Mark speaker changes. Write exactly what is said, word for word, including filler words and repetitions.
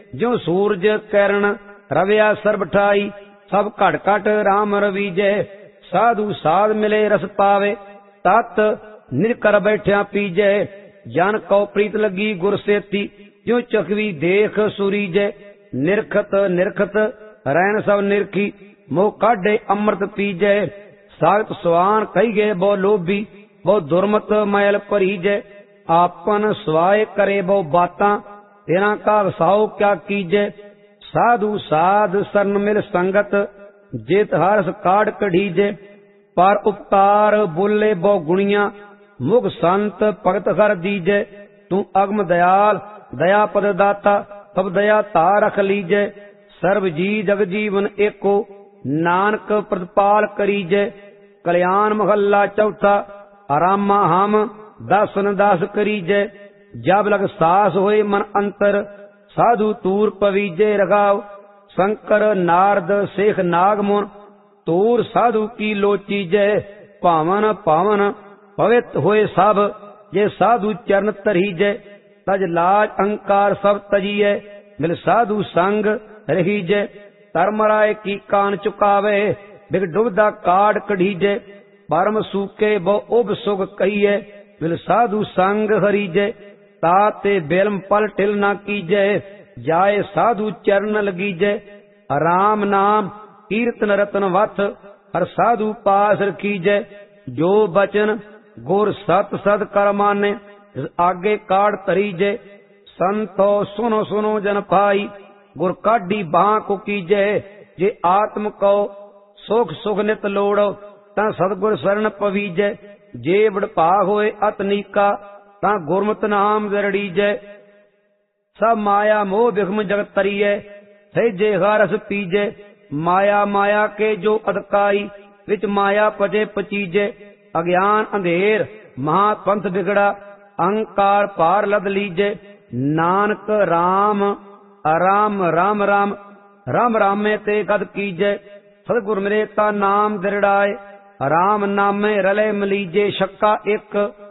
Speaker 1: ज्यों सूरज किरण रविया सर्ब ठाई, सब घट घट राम रवीजै। साधु साध मिले रस पावे, तत निरकर बैठिया पीजै। जन कौ प्रीत लगी गुर सेती, ज्यों चखवी देख सुरीजै। निरखत निरखत रैन सब निरखी, मोह काढ़े अमृत पीजै। सागत स्वान कही गए बहु लोभी, बहु दुर्मत मैल भरीजै। आपन स्वाय करे बहु बातां, तेरा का वसाओ क्या कीजै। साधु साध सरन मिल संगत, जेत हरस काढ़ कढ़ीजै। पर उपकार बोले बहु गुणिया, मुख संत भगत हर दीजै। तू अगम दयाल दया पद दाता, तब दया तार रख लीजै। सर्व जी जग जीवन एको, नानक प्रतिपाल करीजै। कल्याण महला चौथा, आरामा हम दासन दास करीजै। जब लग सास होए मन अंतर, साधु तूर पवीजै रगाव। शंकर नारद शेख नागमुन, तूर साधु की लोचीजै। पावन पावन पवित होए सब, जे साधु चरण तरीजै। तज लाज अहंकार सब तजीयै, मिल साधु संग रहीजै। धर्मराय की कान चुकावे, बिग डुबदा काढ़ कढ़ीजै। परम सूके बहु उब सुग कहिए, मिल साधु संग हरीजै। ताते बेलम पल टिल ना कीजै, जाए साधु चरण लगीजै। राम नाम कीर्तन रतन वथ, हर साधु पास रखीजै। जो बचन गुर सत सद कर माने, आगे काढ़ तरीजै। संतो सुनो सुनो जन पाई, गुर काढ़ी बां को कीजै। जे आत्म को सुख सुख नित लोड़ो, ता सतगुर शरण पवीजै। जे बड़भाग होए अतनीका, ता गुरमत नाम जरड़ीजै। सब माया मोह बिखम जगत तरीयै, सहजे हरस पीजै। माया माया के जो अधकाई, विच माया पजे पचीजै। अज्ञान अंधेर महापंथ बिगड़ा, अहंकार पार लद लीजै। नानक राम राम राम राम, राम रामे ते गद कीजै। सतगुर मिले ता नाम दृढ़ाए, राम नामे रले मलीजे। शक्का एक